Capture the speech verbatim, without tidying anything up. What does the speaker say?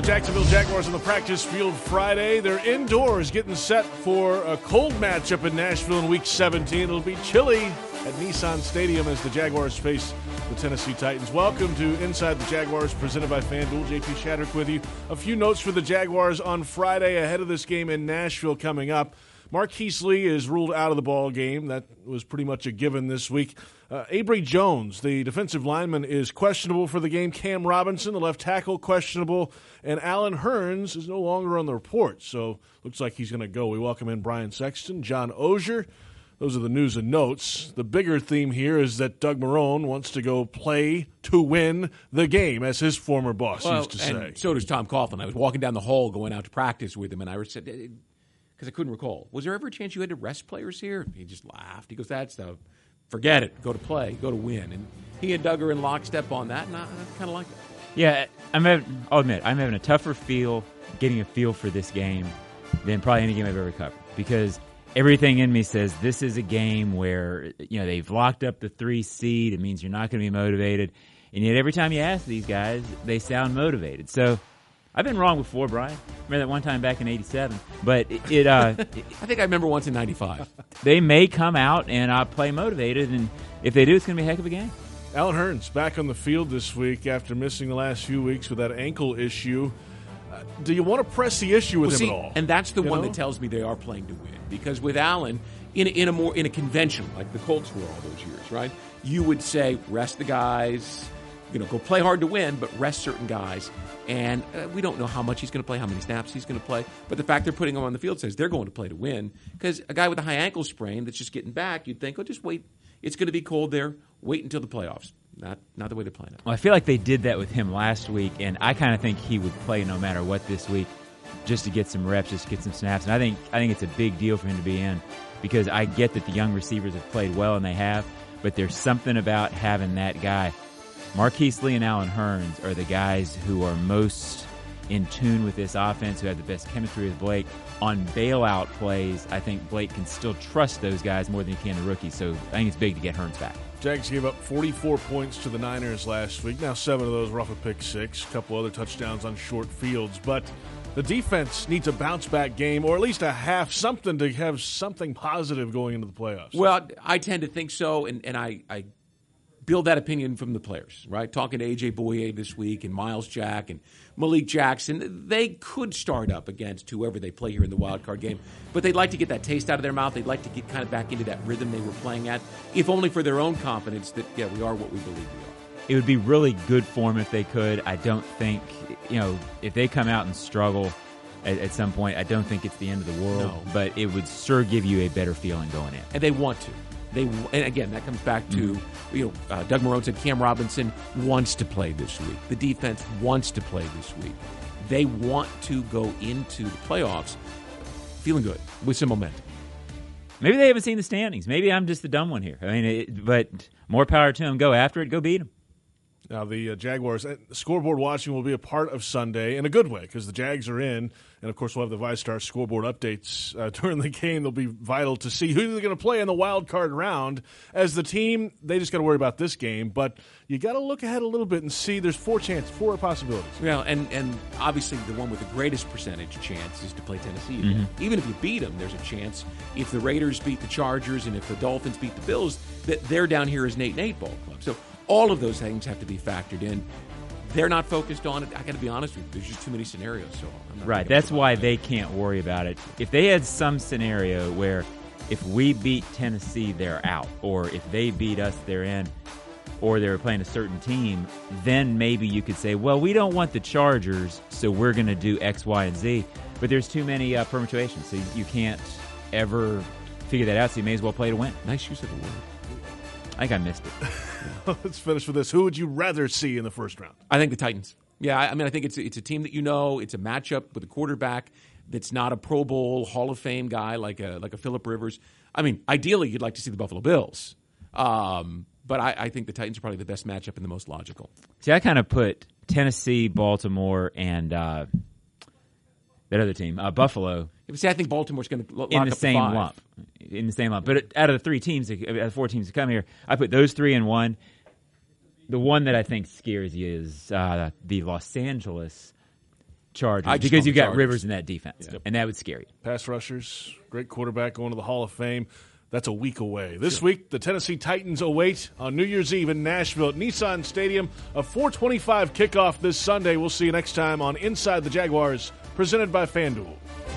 Jacksonville Jaguars on the practice field Friday. They're indoors getting set for a cold matchup in Nashville in Week seventeen. It'll be chilly at Nissan Stadium as the Jaguars face the Tennessee Titans. Welcome to Inside the Jaguars, presented by FanDuel. J P Shattuck with you. A few notes for the Jaguars on Friday ahead of this game in Nashville coming up. Marquise Lee is ruled out of the ball game. That was pretty much a given this week. Uh, Abry Jones, the defensive lineman, is questionable for the game. Cam Robinson, the left tackle, questionable. And Allen Hurns is no longer on the report, so looks like he's going to go. We welcome in Brian Sexton, John Oehser. Those are the news and notes. The bigger theme here is that Doug Marrone wants to go play to win the game, as his former boss well, used to say. And so does Tom Coughlin. I was walking down the hall going out to practice with him, and I said, because I couldn't recall, was there ever a chance you had to rest players here? He just laughed. He goes, that's the, forget it. Go to play. Go to win. And he and Doug are in lockstep on that, and I, I kind of like it. Yeah, I'm having, I'll admit, I'm having a tougher feel, getting a feel for this game than probably any game I've ever covered. Because everything in me says this is a game where, you know, they've locked up the three seed. It means you're not going to be motivated. And yet every time you ask these guys, they sound motivated. So I've been wrong before, Brian. Remember that one time back in eighty-seven. But it, it uh, I think I remember once in ninety-five. They may come out and uh, play motivated, and if they do, it's going to be a heck of a game. Allen Hurns back on the field this week after missing the last few weeks with that ankle issue. Uh, do you want to press the issue with well, him see, at all? And that's the you one know? that tells me they are playing to win. Because with Allen, in a, in a more in a convention like the Colts were all those years, right? You would say rest the guys, you know, go play hard to win, but rest certain guys. And uh, we don't know how much he's going to play, how many snaps he's going to play. But the fact they're putting him on the field says they're going to play to win. Because a guy with a high ankle sprain that's just getting back, you'd think, oh, just wait. It's going to be cold there. Wait until the playoffs. Not not the way they're playing it. Well, I feel like they did that with him last week, and I kind of think he would play no matter what this week, just to get some reps, just to get some snaps. And I think I think it's a big deal for him to be in, because I get that the young receivers have played well, and they have, but there's something about having that guy. Marquise Lee and Allen Hurns are the guys who are most in tune with this offense, who have the best chemistry with Blake. On bailout plays, I think Blake can still trust those guys more than he can the rookies, so I think it's big to get Hurns back. Jags gave up forty-four points to the Niners last week. Now seven of those were off a pick six, a couple other touchdowns on short fields. But the defense needs a bounce-back game, or at least a half, something to have something positive going into the playoffs. Well, I tend to think so, and, and I, I build that opinion from the players, right? Talking to A J Boye this week and Miles Jack and Malik Jackson, they could start up against whoever they play here in the wild card game, but they'd like to get that taste out of their mouth. They'd like to get kind of back into that rhythm they were playing at, if only for their own confidence that, yeah, we are what we believe we are. It would be really good for them if they could. I don't think, you know, if they come out and struggle at, at some point, I don't think it's the end of the world, No. but it would sure give you a better feeling going in. And they want to. They and again, that comes back to, mm-hmm. you know, uh, Doug Marrone said Cam Robinson wants to play this week. The defense wants to play this week. They want to go into the playoffs feeling good with some momentum. Maybe they haven't seen the standings. Maybe I'm just the dumb one here. I mean, it, but more power to them. Go after it. Go beat them. Now, the uh, Jaguars, uh, scoreboard watching will be a part of Sunday in a good way, because the Jags are in, and of course we'll have the ViStar scoreboard updates uh, during the game. They'll be vital to see who they're going to play in the wild card round. As the team, they just got to worry about this game, but you got to look ahead a little bit and see there's four chances, four possibilities. Well, and, and obviously the one with the greatest percentage chance is to play Tennessee. Mm-hmm. Even if you beat them, there's a chance if the Raiders beat the Chargers and if the Dolphins beat the Bills, that they're down here as an eight and eight ball club. So all of those things have to be factored in. They're not focused on it. I got to be honest with you. There's just too many scenarios. So I'm not right. That's why that. They can't worry about it. If they had some scenario where if we beat Tennessee, they're out, or if they beat us, they're in, or they were playing a certain team, then maybe you could say, well, we don't want the Chargers, so we're going to do X, Y, and Z. But there's too many uh, permutations, so you can't ever figure that out, so you may as well play to win. Nice use of the word. I think I missed it. Let's finish with this. Who would you rather see in the first round? I think the Titans. Yeah, I, I mean, I think it's it's a team that you know. It's a matchup with a quarterback that's not a Pro Bowl, Hall of Fame guy like a like a Phillip Rivers. I mean, ideally, you'd like to see the Buffalo Bills. Um, but I, I think the Titans are probably the best matchup and the most logical. See, I kind of put Tennessee, Baltimore, and uh, that other team, uh, Buffalo. See, I think Baltimore's going to lock in the up same the five. lump. In the same lump. But out of the three teams, out of the four teams that come here, I put those three in one. The one that I think scares you is uh, the Los Angeles Chargers I just because call you've them got Chargers. Rivers in that defense, Yep. and that would scare you. Pass rushers, great quarterback going to the Hall of Fame. That's a week away. This week, the Tennessee Titans await on New Year's Eve in Nashville at Nissan Stadium. A four twenty-five kickoff this Sunday. We'll see you next time on Inside the Jaguars, presented by FanDuel.